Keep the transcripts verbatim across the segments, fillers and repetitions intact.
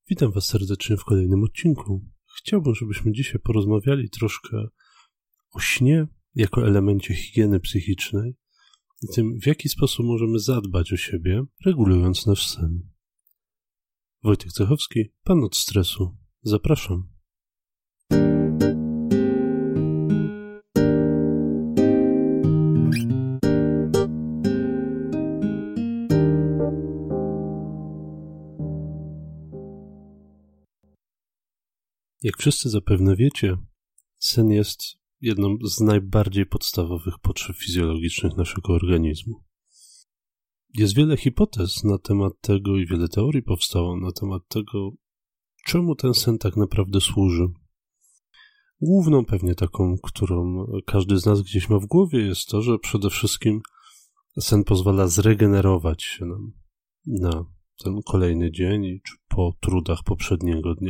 Witam Was serdecznie w kolejnym odcinku. Chciałbym, żebyśmy dzisiaj porozmawiali troszkę o śnie jako elemencie higieny psychicznej i tym, w jaki sposób możemy zadbać o siebie, regulując nasz sen. Wojtek Cechowski, Pan od stresu. Zapraszam. Jak wszyscy zapewne wiecie, sen jest jedną z najbardziej podstawowych potrzeb fizjologicznych naszego organizmu. Jest wiele hipotez na temat tego i wiele teorii powstało na temat tego, czemu ten sen tak naprawdę służy. Główną pewnie taką, którą każdy z nas gdzieś ma w głowie, jest to, że przede wszystkim sen pozwala zregenerować się nam na ten kolejny dzień czy po trudach poprzedniego dnia.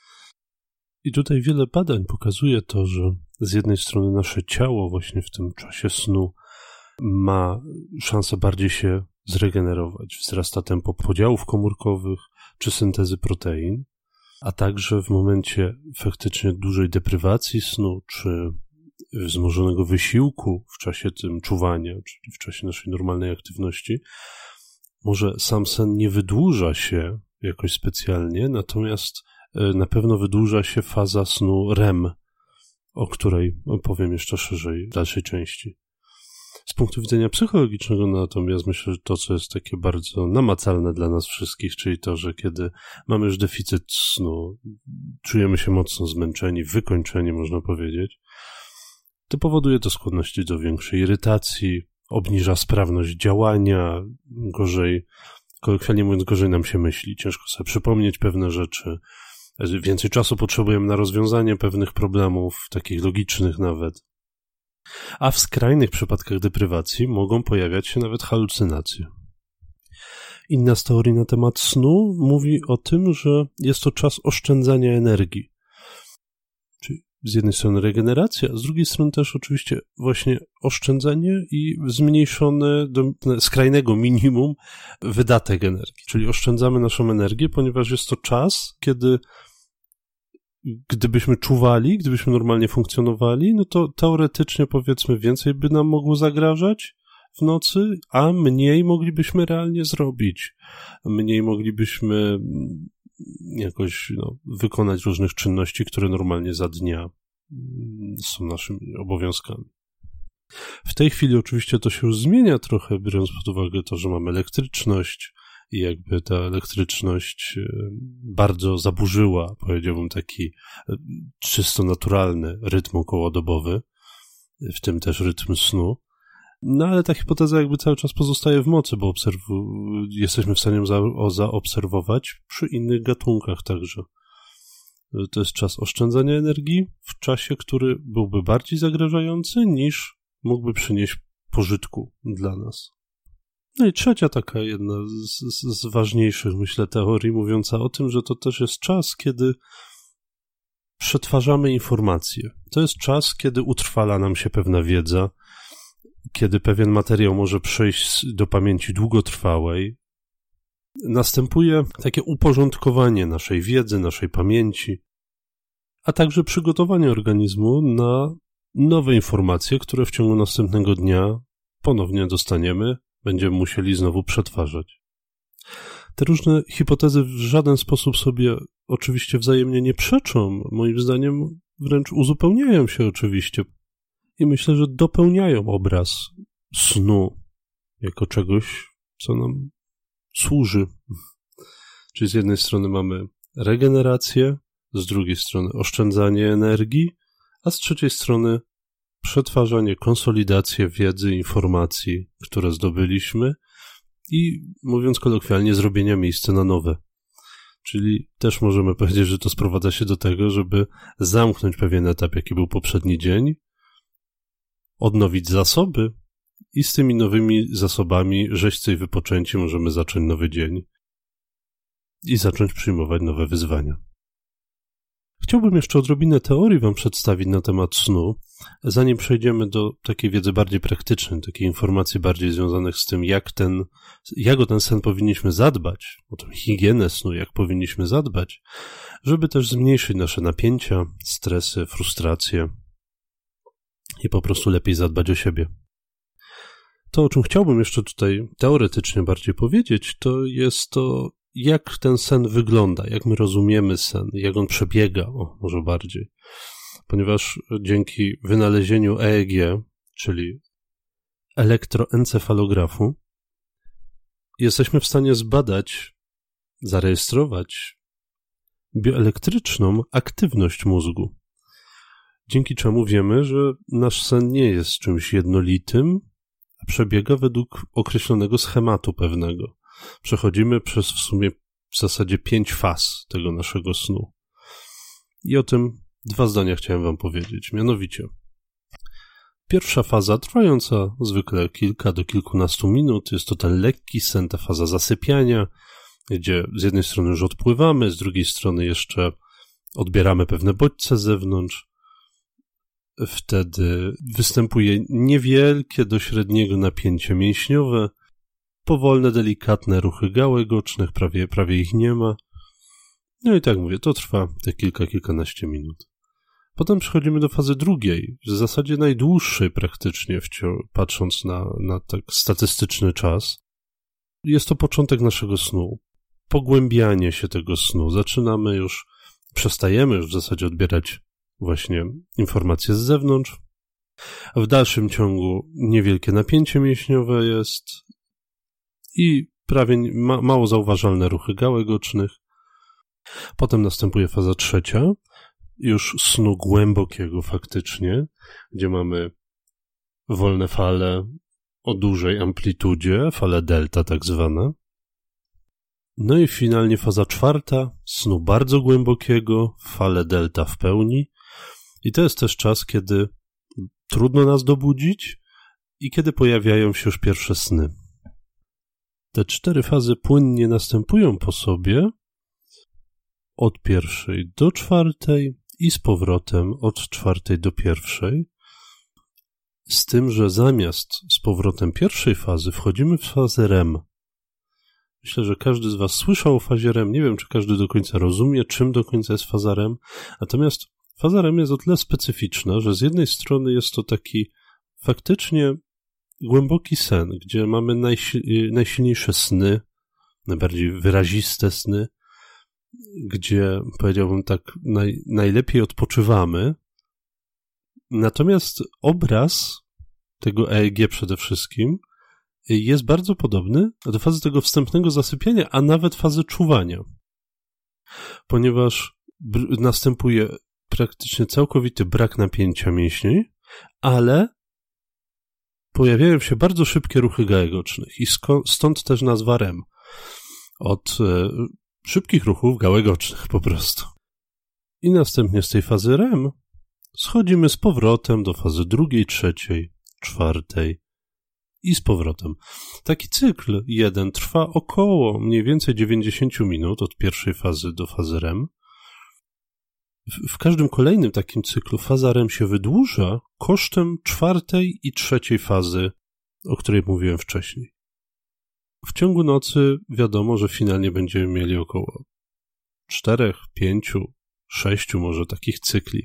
I tutaj wiele badań pokazuje to, że z jednej strony nasze ciało właśnie w tym czasie snu ma szansę bardziej się zregenerować. Wzrasta tempo podziałów komórkowych czy syntezy protein, a także w momencie faktycznie dużej deprywacji snu czy wzmożonego wysiłku w czasie tym czuwania, czyli w czasie naszej normalnej aktywności, może sam sen nie wydłuża się jakoś specjalnie, natomiast na pewno wydłuża się faza snu R E M, o której opowiem jeszcze szerzej w dalszej części. Z punktu widzenia psychologicznego natomiast myślę, że to, co jest takie bardzo namacalne dla nas wszystkich, czyli to, że kiedy mamy już deficyt snu, czujemy się mocno zmęczeni, wykończeni, można powiedzieć, to powoduje to skłonności do większej irytacji, obniża sprawność działania, gorzej, kolokwialnie mówiąc, gorzej nam się myśli, ciężko sobie przypomnieć pewne rzeczy, więcej czasu potrzebujemy na rozwiązanie pewnych problemów, takich logicznych nawet. A w skrajnych przypadkach deprywacji mogą pojawiać się nawet halucynacje. Inna z teorii na temat snu mówi o tym, że jest to czas oszczędzania energii. Czyli z jednej strony regeneracja, a z drugiej strony też oczywiście właśnie oszczędzanie i zmniejszony do skrajnego minimum wydatek energii. Czyli oszczędzamy naszą energię, ponieważ jest to czas, kiedy gdybyśmy czuwali, gdybyśmy normalnie funkcjonowali, no to teoretycznie powiedzmy więcej by nam mogło zagrażać w nocy, a mniej moglibyśmy realnie zrobić. Mniej moglibyśmy jakoś no, wykonać różnych czynności, które normalnie za dnia są naszymi obowiązkami. W tej chwili oczywiście to się już zmienia trochę, biorąc pod uwagę to, że mamy elektryczność i jakby ta elektryczność bardzo zaburzyła, powiedziałbym, taki czysto naturalny rytm okołodobowy, w tym też rytm snu. No ale ta hipoteza jakby cały czas pozostaje w mocy, bo obserwu- jesteśmy w stanie ją za- zaobserwować przy innych gatunkach także. To jest czas oszczędzania energii w czasie, który byłby bardziej zagrażający niż mógłby przynieść pożytku dla nas. No i trzecia taka jedna z, z, z ważniejszych, myślę, teorii mówiąca o tym, że to też jest czas, kiedy przetwarzamy informacje. To jest czas, kiedy utrwala nam się pewna wiedza, kiedy pewien materiał może przejść do pamięci długotrwałej. Następuje takie uporządkowanie naszej wiedzy, naszej pamięci, a także przygotowanie organizmu na nowe informacje, które w ciągu następnego dnia ponownie dostaniemy, będziemy musieli znowu przetwarzać. Te różne hipotezy w żaden sposób sobie oczywiście wzajemnie nie przeczą, moim zdaniem wręcz uzupełniają się oczywiście i myślę, że dopełniają obraz snu jako czegoś, co nam służy. Czyli z jednej strony mamy regenerację, z drugiej strony oszczędzanie energii, a z trzeciej strony przetwarzanie, konsolidację wiedzy, informacji, które zdobyliśmy i, mówiąc kolokwialnie, zrobienia miejsca na nowe. Czyli też możemy powiedzieć, że to sprowadza się do tego, żeby zamknąć pewien etap, jaki był poprzedni dzień, odnowić zasoby i z tymi nowymi zasobami rzeźcy i wypoczęci możemy zacząć nowy dzień i zacząć przyjmować nowe wyzwania. Chciałbym jeszcze odrobinę teorii wam przedstawić na temat snu, zanim przejdziemy do takiej wiedzy bardziej praktycznej, takiej informacji bardziej związanych z tym, jak ten, jak o ten sen powinniśmy zadbać, o tę higienę snu, jak powinniśmy zadbać, żeby też zmniejszyć nasze napięcia, stresy, frustracje i po prostu lepiej zadbać o siebie. To, o czym chciałbym jeszcze tutaj teoretycznie bardziej powiedzieć, to jest to, jak ten sen wygląda, jak my rozumiemy sen, jak on przebiega, o, może bardziej. Ponieważ dzięki wynalezieniu E E G, czyli elektroencefalografu, jesteśmy w stanie zbadać, zarejestrować bioelektryczną aktywność mózgu. Dzięki czemu wiemy, że nasz sen nie jest czymś jednolitym, a przebiega według określonego schematu pewnego. Przechodzimy przez w sumie w zasadzie pięć faz tego naszego snu. I o tym dwa zdania chciałem wam powiedzieć. Mianowicie, pierwsza faza, trwająca zwykle kilka do kilkunastu minut, jest to ten lekki sen, ta faza zasypiania, gdzie z jednej strony już odpływamy, z drugiej strony jeszcze odbieramy pewne bodźce z zewnątrz. Wtedy występuje niewielkie do średniego napięcie mięśniowe, powolne, delikatne ruchy gałek ocznych, prawie, prawie ich nie ma. No i tak mówię, to trwa te kilka, kilkanaście minut. Potem przechodzimy do fazy drugiej, w zasadzie najdłuższej praktycznie, wciąż, patrząc na, na tak statystyczny czas. Jest to początek naszego snu, pogłębianie się tego snu. Zaczynamy już, przestajemy już w zasadzie odbierać właśnie informacje z zewnątrz. W dalszym ciągu niewielkie napięcie mięśniowe jest i prawie ma, mało zauważalne ruchy gałek ocznych. Potem następuje faza trzecia, już snu głębokiego faktycznie, gdzie mamy wolne fale o dużej amplitudzie, fale delta tak zwane. No i finalnie faza czwarta, snu bardzo głębokiego, fale delta w pełni. I to jest też czas, kiedy trudno nas dobudzić i kiedy pojawiają się już pierwsze sny. Te cztery fazy płynnie następują po sobie od pierwszej do czwartej i z powrotem od czwartej do pierwszej. Z tym, że zamiast z powrotem pierwszej fazy wchodzimy w fazę R E M. Myślę, że każdy z was słyszał o fazie R E M. Nie wiem, czy każdy do końca rozumie, czym do końca jest faza R E M. Natomiast faza R E M jest o tyle specyficzna, że z jednej strony jest to taki faktycznie głęboki sen, gdzie mamy najsil- najsilniejsze sny, najbardziej wyraziste sny, gdzie, powiedziałbym tak, naj, najlepiej odpoczywamy. Natomiast obraz tego E E G przede wszystkim jest bardzo podobny do fazy tego wstępnego zasypiania, a nawet fazy czuwania. Ponieważ br- następuje praktycznie całkowity brak napięcia mięśni, ale pojawiają się bardzo szybkie ruchy gałek ocznych i sko- stąd też nazwa R E M. Od e, szybkich ruchów gałek ocznych po prostu. I następnie z tej fazy R E M schodzimy z powrotem do fazy drugiej, trzeciej, czwartej i z powrotem. Taki cykl jeden trwa około mniej więcej dziewięćdziesiąt minut od pierwszej fazy do fazy R E M. W, w każdym kolejnym takim cyklu faza R E M się wydłuża kosztem czwartej i trzeciej fazy, o której mówiłem wcześniej. W ciągu nocy wiadomo, że finalnie będziemy mieli około czterech, pięciu, sześciu może takich cykli.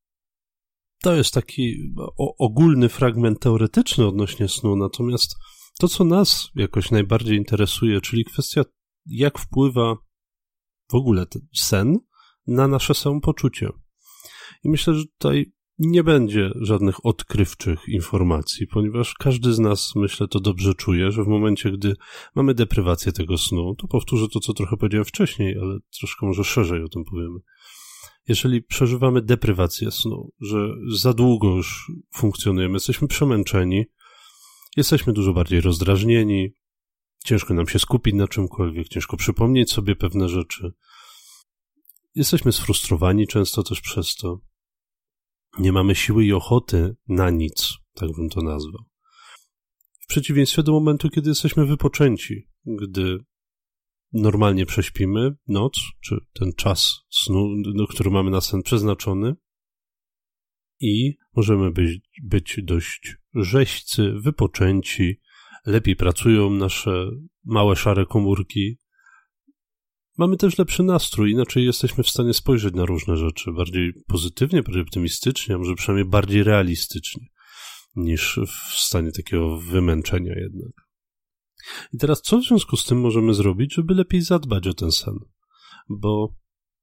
To jest taki o, ogólny fragment teoretyczny odnośnie snu, natomiast to, co nas jakoś najbardziej interesuje, czyli kwestia, jak wpływa w ogóle ten sen na nasze samopoczucie. I myślę, że tutaj nie będzie żadnych odkrywczych informacji, ponieważ każdy z nas, myślę, to dobrze czuje, że w momencie, gdy mamy deprywację tego snu, to powtórzę to, co trochę powiedziałem wcześniej, ale troszkę może szerzej o tym powiemy. Jeżeli przeżywamy deprywację snu, że za długo już funkcjonujemy, jesteśmy przemęczeni, jesteśmy dużo bardziej rozdrażnieni, ciężko nam się skupić na czymkolwiek, ciężko przypomnieć sobie pewne rzeczy. Jesteśmy sfrustrowani często też przez to. Nie mamy siły i ochoty na nic, tak bym to nazwał. W przeciwieństwie do momentu, kiedy jesteśmy wypoczęci, gdy normalnie prześpimy noc, czy ten czas snu, do który mamy na sen przeznaczony, i możemy być, być dość rzeźcy, wypoczęci, lepiej pracują nasze małe szare komórki. Mamy też lepszy nastrój, inaczej jesteśmy w stanie spojrzeć na różne rzeczy bardziej pozytywnie, bardziej optymistycznie, a może przynajmniej bardziej realistycznie niż w stanie takiego wymęczenia jednak. I teraz co w związku z tym możemy zrobić, żeby lepiej zadbać o ten sen? Bo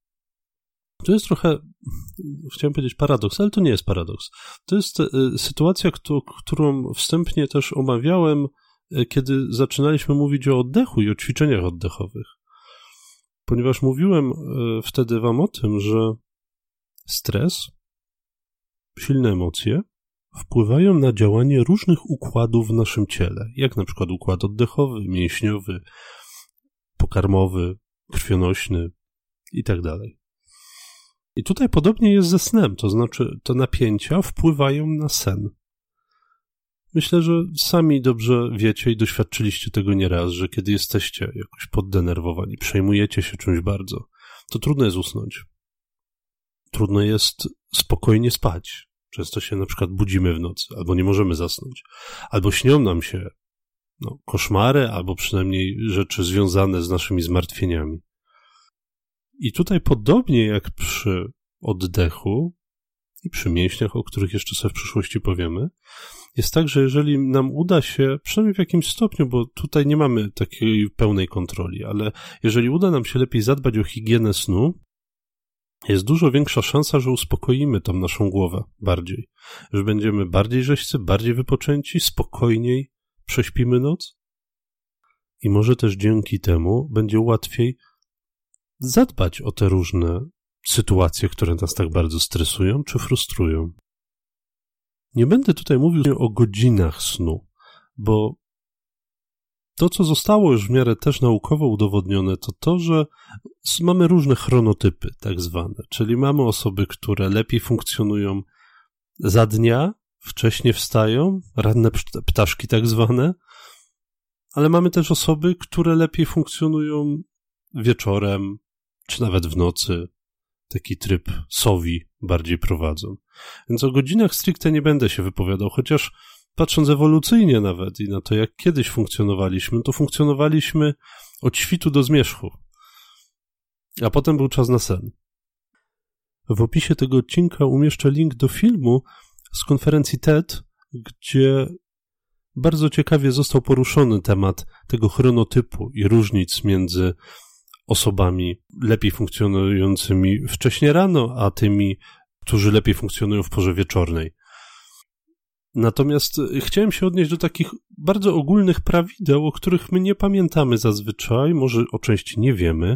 to jest trochę, chciałem powiedzieć paradoks, ale to nie jest paradoks. To jest sytuacja, którą wstępnie też omawiałem, kiedy zaczynaliśmy mówić o oddechu i o ćwiczeniach oddechowych. Ponieważ mówiłem wtedy wam o tym, że stres, silne emocje wpływają na działanie różnych układów w naszym ciele, jak na przykład układ oddechowy, mięśniowy, pokarmowy, krwionośny i tak dalej. I tutaj podobnie jest ze snem, to znaczy te napięcia wpływają na sen. Myślę, że sami dobrze wiecie i doświadczyliście tego nieraz, że kiedy jesteście jakoś poddenerwowani, przejmujecie się czymś bardzo, to trudno jest usnąć. Trudno jest spokojnie spać. Często się na przykład budzimy w nocy, albo nie możemy zasnąć, albo śnią nam się no, koszmary, albo przynajmniej rzeczy związane z naszymi zmartwieniami. I tutaj podobnie jak przy oddechu i przy mięśniach, o których jeszcze sobie w przyszłości powiemy, jest tak, że jeżeli nam uda się, przynajmniej w jakimś stopniu, bo tutaj nie mamy takiej pełnej kontroli, ale jeżeli uda nam się lepiej zadbać o higienę snu, jest dużo większa szansa, że uspokoimy tą naszą głowę bardziej, że będziemy bardziej rzeźcy, bardziej wypoczęci, spokojniej prześpimy noc i może też dzięki temu będzie łatwiej zadbać o te różne sytuacje, które nas tak bardzo stresują czy frustrują. Nie będę tutaj mówił o godzinach snu, bo to, co zostało już w miarę też naukowo udowodnione, to to, że mamy różne chronotypy tak zwane, czyli mamy osoby, które lepiej funkcjonują za dnia, wcześnie wstają, ranne ptaszki tak zwane, ale mamy też osoby, które lepiej funkcjonują wieczorem, czy nawet w nocy, taki tryb sowi bardziej prowadzą. Więc o godzinach stricte nie będę się wypowiadał, chociaż patrząc ewolucyjnie nawet i na to, jak kiedyś funkcjonowaliśmy, to funkcjonowaliśmy od świtu do zmierzchu. A potem był czas na sen. W opisie tego odcinka umieszczę link do filmu z konferencji TED, gdzie bardzo ciekawie został poruszony temat tego chronotypu i różnic między osobami lepiej funkcjonującymi wcześnie rano, a tymi, którzy lepiej funkcjonują w porze wieczornej. Natomiast chciałem się odnieść do takich bardzo ogólnych prawideł, o których my nie pamiętamy zazwyczaj, może o części nie wiemy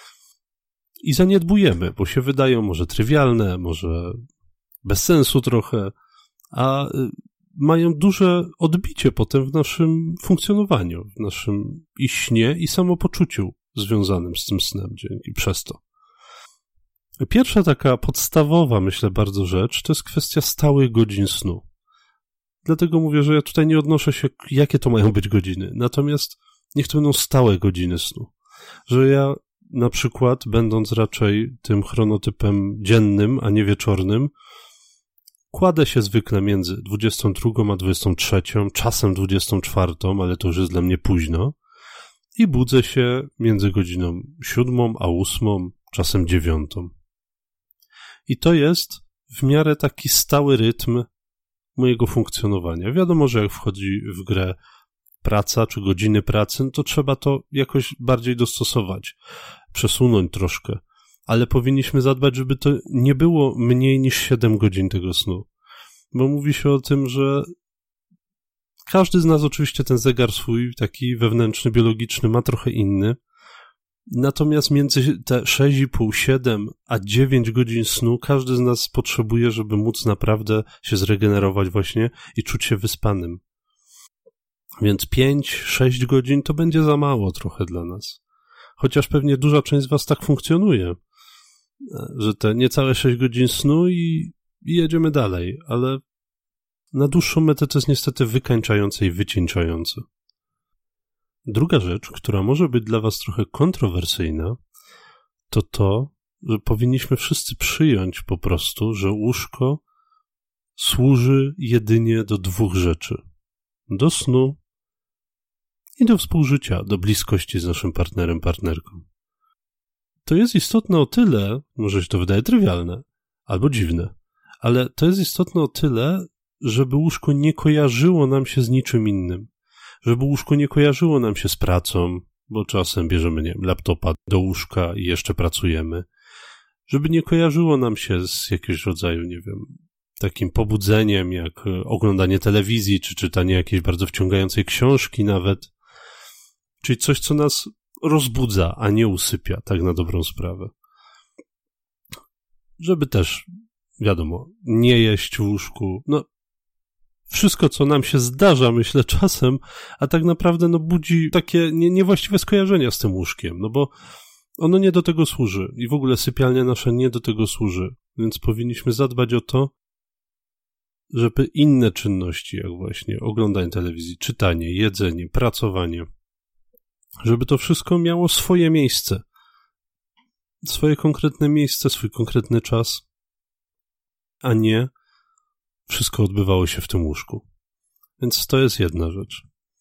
i zaniedbujemy, bo się wydają może trywialne, może bez sensu trochę, a mają duże odbicie potem w naszym funkcjonowaniu, w naszym i śnie, i samopoczuciu związanym z tym snem dzięki przez to. Pierwsza taka podstawowa, myślę, bardzo rzecz, to jest kwestia stałych godzin snu. Dlatego mówię, że ja tutaj nie odnoszę się, jakie to mają być godziny. Natomiast niech to będą stałe godziny snu. Że ja na przykład, będąc raczej tym chronotypem dziennym, a nie wieczornym, kładę się zwykle między dwudziestą drugą a dwudziestą trzecią, czasem dwudziestą czwartą, ale to już jest dla mnie późno, i budzę się między godziną siódmą a ósmą, czasem dziewiątą. I to jest w miarę taki stały rytm mojego funkcjonowania. Wiadomo, że jak wchodzi w grę praca czy godziny pracy, no to trzeba to jakoś bardziej dostosować, przesunąć troszkę, ale powinniśmy zadbać, żeby to nie było mniej niż siedem godzin tego snu. Bo mówi się o tym, że każdy z nas oczywiście ten zegar swój taki wewnętrzny, biologiczny ma trochę inny, natomiast między te sześć i pół, siedem a dziewięć godzin snu każdy z nas potrzebuje, żeby móc naprawdę się zregenerować właśnie i czuć się wyspanym. Więc pięć, sześć godzin to będzie za mało trochę dla nas. Chociaż pewnie duża część z was tak funkcjonuje, że te niecałe sześć godzin snu i, i jedziemy dalej, ale na dłuższą metę to jest niestety wykańczające i wycieńczające. Druga rzecz, która może być dla was trochę kontrowersyjna, to to, że powinniśmy wszyscy przyjąć po prostu, że łóżko służy jedynie do dwóch rzeczy. Do snu i do współżycia, do bliskości z naszym partnerem, partnerką. To jest istotne o tyle, może się to wydaje trywialne albo dziwne, ale to jest istotne o tyle, żeby łóżko nie kojarzyło nam się z niczym innym. Żeby łóżko nie kojarzyło nam się z pracą, bo czasem bierzemy, nie wiem, laptopa do łóżka i jeszcze pracujemy. Żeby nie kojarzyło nam się z jakiegoś rodzaju, nie wiem, takim pobudzeniem, jak oglądanie telewizji, czy czytanie jakiejś bardzo wciągającej książki nawet. Czyli coś, co nas rozbudza, a nie usypia, tak na dobrą sprawę. Żeby też, wiadomo, nie jeść w łóżku, no wszystko, co nam się zdarza, myślę, czasem, a tak naprawdę no budzi takie nie, niewłaściwe skojarzenia z tym łóżkiem, no bo ono nie do tego służy i w ogóle sypialnia nasza nie do tego służy, więc powinniśmy zadbać o to, żeby inne czynności, jak właśnie oglądanie telewizji, czytanie, jedzenie, pracowanie, żeby to wszystko miało swoje miejsce, swoje konkretne miejsce, swój konkretny czas, a nie wszystko odbywało się w tym łóżku. Więc to jest jedna rzecz.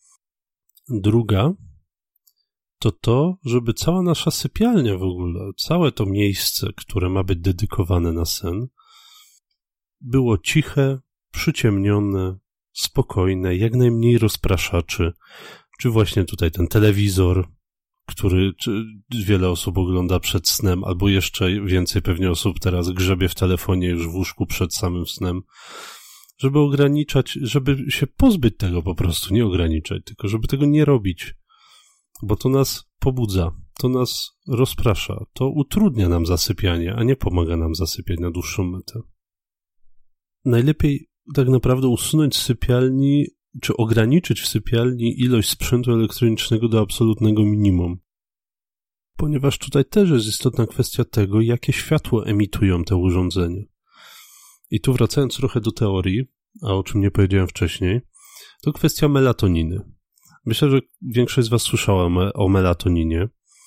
Druga to to, żeby cała nasza sypialnia w ogóle, całe to miejsce, które ma być dedykowane na sen, było ciche, przyciemnione, spokojne, jak najmniej rozpraszaczy, czy właśnie tutaj ten telewizor, który wiele osób ogląda przed snem, albo jeszcze więcej pewnie osób teraz grzebie w telefonie już w łóżku przed samym snem, żeby ograniczać, żeby się pozbyć tego po prostu, nie ograniczać, tylko żeby tego nie robić, bo to nas pobudza, to nas rozprasza, to utrudnia nam zasypianie, a nie pomaga nam zasypiać na dłuższą metę. Najlepiej tak naprawdę usunąć z sypialni, czy ograniczyć w sypialni ilość sprzętu elektronicznego do absolutnego minimum. Ponieważ tutaj też jest istotna kwestia tego, jakie światło emitują te urządzenia. I tu wracając trochę do teorii, a o czym nie powiedziałem wcześniej, to kwestia melatoniny. Myślę, że większość z was słyszała o melatoninie,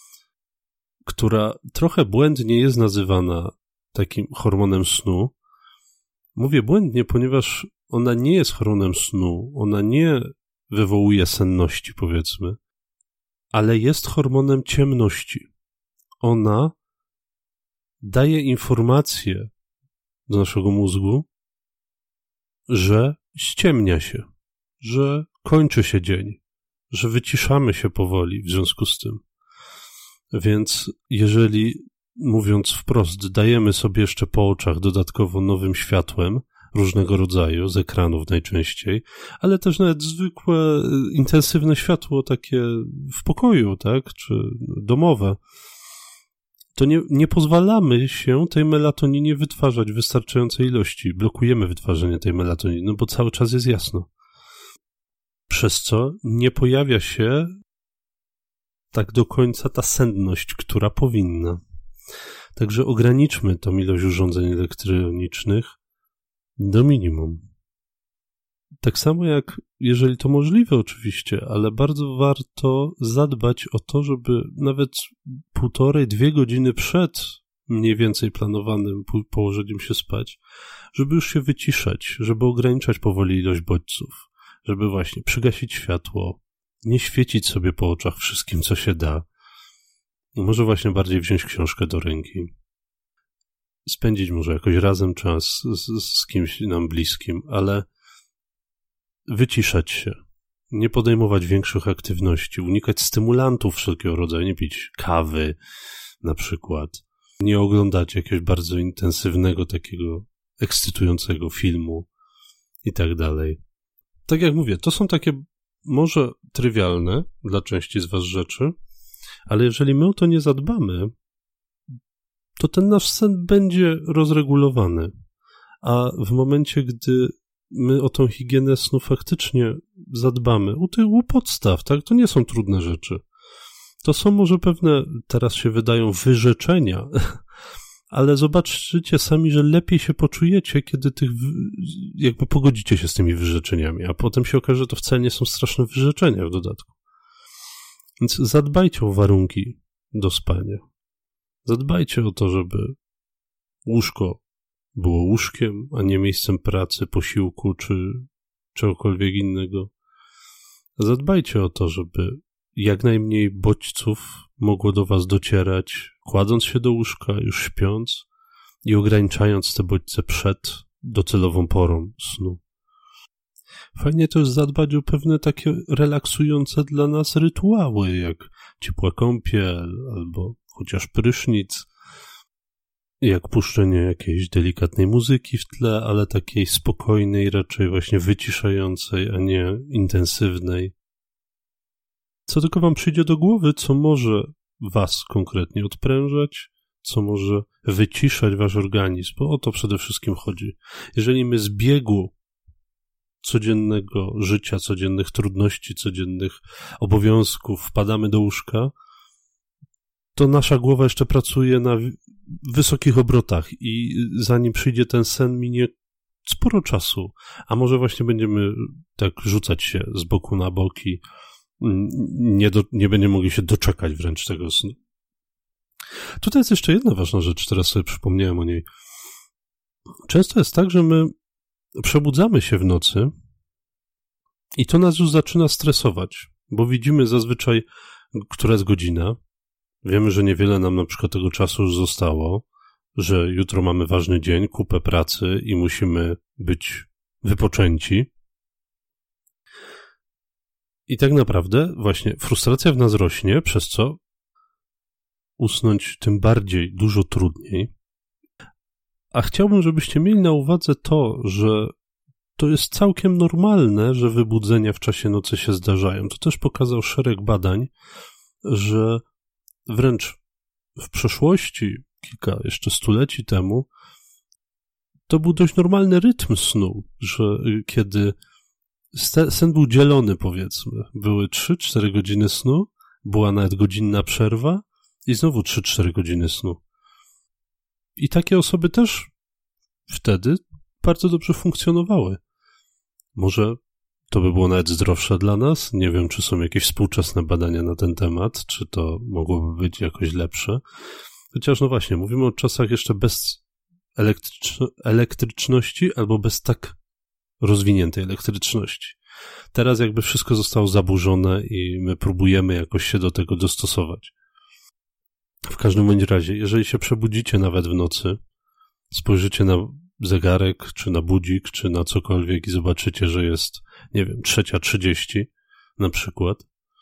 która trochę błędnie jest nazywana takim hormonem snu. Mówię błędnie, ponieważ ona nie jest hormonem snu, ona nie wywołuje senności, powiedzmy, ale jest hormonem ciemności. Ona daje informację do naszego mózgu, że ściemnia się, że kończy się dzień, że wyciszamy się powoli w związku z tym. Więc jeżeli, mówiąc wprost, dajemy sobie jeszcze po oczach dodatkowo nowym światłem, różnego rodzaju, z ekranów najczęściej, ale też nawet zwykłe, intensywne światło takie w pokoju, tak, czy domowe, to nie, nie pozwalamy się tej melatoninie wytwarzać w wystarczającej ilości. Blokujemy wytwarzanie tej melatoniny, no bo cały czas jest jasno. Przez co nie pojawia się tak do końca ta senność, która powinna. Także ograniczmy tą ilość urządzeń elektronicznych do minimum. Tak samo jak, jeżeli to możliwe oczywiście, ale bardzo warto zadbać o to, żeby nawet półtorej, dwie godziny przed mniej więcej planowanym położeniem się spać, żeby już się wyciszać, żeby ograniczać powoli ilość bodźców, żeby właśnie przygasić światło, nie świecić sobie po oczach wszystkim, co się da. Może właśnie bardziej wziąć książkę do ręki. Spędzić może jakoś razem czas z, z kimś nam bliskim, ale wyciszać się, nie podejmować większych aktywności, unikać stymulantów wszelkiego rodzaju, nie pić kawy na przykład, nie oglądać jakiegoś bardzo intensywnego, takiego ekscytującego filmu i tak dalej. Tak jak mówię, to są takie może trywialne dla części z was rzeczy, ale jeżeli my o to nie zadbamy, to ten nasz sen będzie rozregulowany, a w momencie, gdy my o tą higienę snu faktycznie zadbamy, u tych u podstaw, tak, to nie są trudne rzeczy. To są może pewne, teraz się wydają, wyrzeczenia, ale zobaczycie sami, że lepiej się poczujecie, kiedy tych, jakby pogodzicie się z tymi wyrzeczeniami, a potem się okaże, że to wcale nie są straszne wyrzeczenia w dodatku. Więc zadbajcie o warunki do spania. Zadbajcie o to, żeby łóżko było łóżkiem, a nie miejscem pracy, posiłku czy czegokolwiek innego. Zadbajcie o to, żeby jak najmniej bodźców mogło do was docierać, kładąc się do łóżka, już śpiąc i ograniczając te bodźce przed docelową porą snu. Fajnie też zadbać o pewne takie relaksujące dla nas rytuały, jak ciepła kąpiel albo chociaż prysznic, jak puszczenie jakiejś delikatnej muzyki w tle, ale takiej spokojnej, raczej właśnie wyciszającej, a nie intensywnej. Co tylko wam przyjdzie do głowy, co może was konkretnie odprężać, co może wyciszać wasz organizm, bo o to przede wszystkim chodzi. Jeżeli my z biegu codziennego życia, codziennych trudności, codziennych obowiązków wpadamy do łóżka, to nasza głowa jeszcze pracuje na wysokich obrotach i zanim przyjdzie ten sen, minie sporo czasu, a może właśnie będziemy tak rzucać się z boku na bok i nie, do, nie będziemy mogli się doczekać wręcz tego snu. Tutaj jest jeszcze jedna ważna rzecz, teraz sobie przypomniałem o niej. Często jest tak, że my przebudzamy się w nocy i to nas już zaczyna stresować, bo widzimy zazwyczaj, która jest godzina. Wiemy, że niewiele nam na przykład tego czasu już zostało, że jutro mamy ważny dzień, kupę pracy i musimy być wypoczęci. I tak naprawdę właśnie frustracja w nas rośnie, przez co usnąć tym bardziej dużo trudniej. A chciałbym, żebyście mieli na uwadze to, że to jest całkiem normalne, że wybudzenia w czasie nocy się zdarzają. To też pokazał szereg badań, że wręcz w przeszłości, kilka jeszcze stuleci temu, to był dość normalny rytm snu, że kiedy sen był dzielony, powiedzmy, były trzy cztery godziny snu, była nawet godzinna przerwa i znowu trzy cztery godziny snu. I takie osoby też wtedy bardzo dobrze funkcjonowały. Może to by było nawet zdrowsze dla nas. Nie wiem, czy są jakieś współczesne badania na ten temat, czy to mogłoby być jakoś lepsze. Chociaż no właśnie, mówimy o czasach jeszcze bez elektrycz- elektryczności albo bez tak rozwiniętej elektryczności. Teraz jakby wszystko zostało zaburzone i my próbujemy jakoś się do tego dostosować. W każdym bądź razie, jeżeli się przebudzicie nawet w nocy, spojrzycie na zegarek, czy na budzik, czy na cokolwiek i zobaczycie, że jest, nie wiem, trzecia trzydzieści na przykład,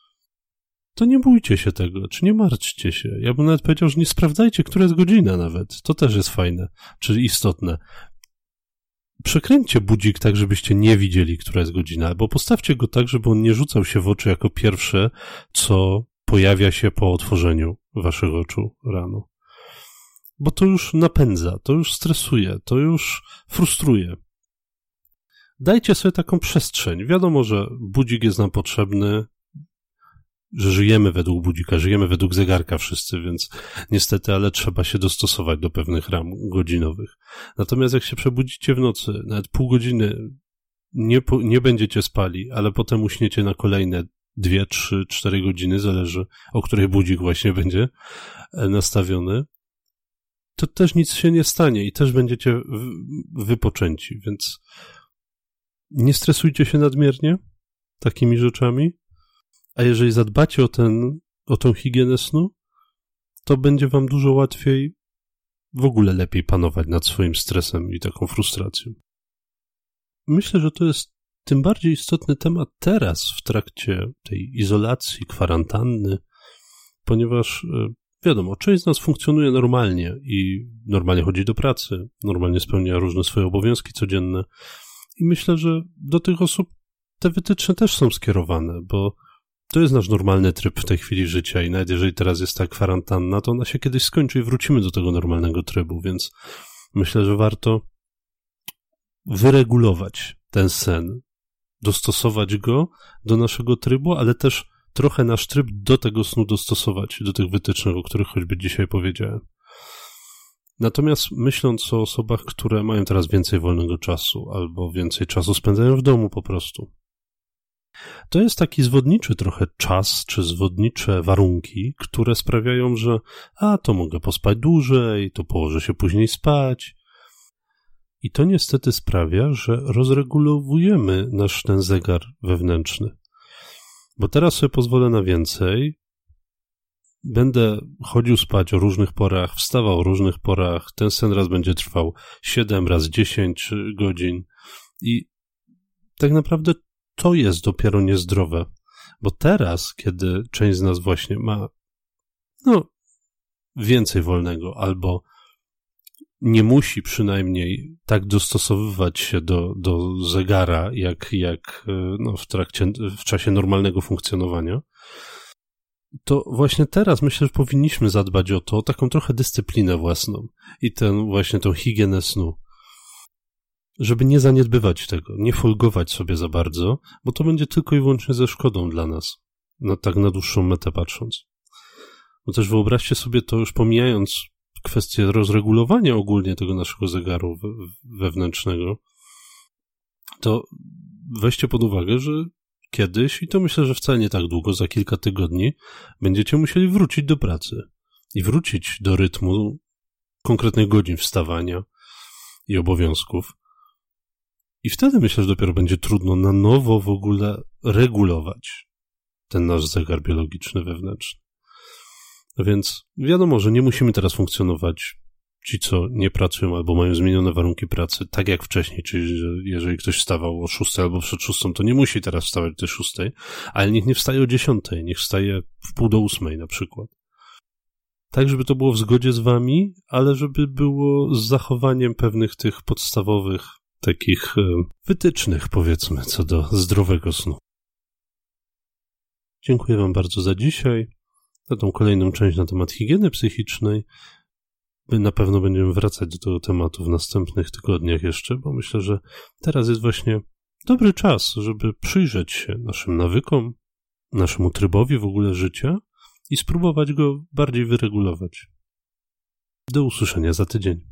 to nie bójcie się tego, czy nie martwcie się. Ja bym nawet powiedział, że nie sprawdzajcie, która jest godzina nawet. To też jest fajne, czy istotne. Przekręćcie budzik tak, żebyście nie widzieli, która jest godzina, albo postawcie go tak, żeby on nie rzucał się w oczy jako pierwsze, co pojawia się po otworzeniu waszych oczu rano. Bo to już napędza, to już stresuje, to już frustruje. Dajcie sobie taką przestrzeń. Wiadomo, że budzik jest nam potrzebny, że żyjemy według budzika, żyjemy według zegarka wszyscy, więc niestety, ale trzeba się dostosować do pewnych ram godzinowych. Natomiast jak się przebudzicie w nocy, nawet pół godziny nie, nie będziecie spali, ale potem uśniecie na kolejne dwie, trzy, cztery godziny, zależy o której budzik właśnie będzie nastawiony, to też nic się nie stanie i też będziecie wypoczęci, więc nie stresujcie się nadmiernie takimi rzeczami, a jeżeli zadbacie o ten, o tą higienę snu, to będzie wam dużo łatwiej, w ogóle lepiej panować nad swoim stresem i taką frustracją. Myślę, że to jest tym bardziej istotny temat teraz, w trakcie tej izolacji, kwarantanny, ponieważ wiadomo, część z nas funkcjonuje normalnie i normalnie chodzi do pracy, normalnie spełnia różne swoje obowiązki codzienne i myślę, że do tych osób te wytyczne też są skierowane, bo to jest nasz normalny tryb w tej chwili życia i nawet jeżeli teraz jest ta kwarantanna, to ona się kiedyś skończy i wrócimy do tego normalnego trybu, więc myślę, że warto wyregulować ten sen, dostosować go do naszego trybu, ale też trochę nasz tryb do tego snu dostosować, do tych wytycznych, o których choćby dzisiaj powiedziałem. Natomiast myśląc o osobach, które mają teraz więcej wolnego czasu albo więcej czasu spędzają w domu po prostu, to jest taki zwodniczy trochę czas, czy zwodnicze warunki, które sprawiają, że a, to mogę pospać dłużej, to położę się później spać. I to niestety sprawia, że rozregulowujemy nasz ten zegar wewnętrzny. Bo teraz sobie pozwolę na więcej. Będę chodził spać o różnych porach, wstawał o różnych porach. Ten sen raz będzie trwał siedem, raz dziesięć godzin. I tak naprawdę to jest dopiero niezdrowe. Bo teraz, kiedy część z nas właśnie ma no, więcej wolnego albo nie musi przynajmniej tak dostosowywać się do, do zegara, jak, jak no, w trakcie, w czasie normalnego funkcjonowania, to właśnie teraz myślę, że powinniśmy zadbać o to, o taką trochę dyscyplinę własną i ten właśnie tą higienę snu. Żeby nie zaniedbywać tego, nie folgować sobie za bardzo, bo to będzie tylko i wyłącznie ze szkodą dla nas, no, tak na dłuższą metę patrząc. Bo też wyobraźcie sobie to, już pomijając kwestię rozregulowania ogólnie tego naszego zegaru wewnętrznego, to weźcie pod uwagę, że kiedyś, i to myślę, że wcale nie tak długo, za kilka tygodni, będziecie musieli wrócić do pracy i wrócić do rytmu konkretnych godzin wstawania i obowiązków. I wtedy myślę, że dopiero będzie trudno na nowo w ogóle regulować ten nasz zegar biologiczny wewnętrzny. No więc wiadomo, że nie musimy teraz funkcjonować, ci co nie pracują albo mają zmienione warunki pracy, tak jak wcześniej, czyli że jeżeli ktoś wstawał o szóstej albo przed szóstą, to nie musi teraz wstawać do szóstej, ale niech nie wstaje o dziesiątej, niech wstaje w pół do ósmej na przykład. Tak, żeby to było w zgodzie z wami, ale żeby było z zachowaniem pewnych tych podstawowych takich wytycznych, powiedzmy, co do zdrowego snu. Dziękuję wam bardzo za dzisiaj, za tą kolejną część na temat higieny psychicznej. My na pewno będziemy wracać do tego tematu w następnych tygodniach jeszcze, bo myślę, że teraz jest właśnie dobry czas, żeby przyjrzeć się naszym nawykom, naszemu trybowi w ogóle życia i spróbować go bardziej wyregulować. Do usłyszenia za tydzień.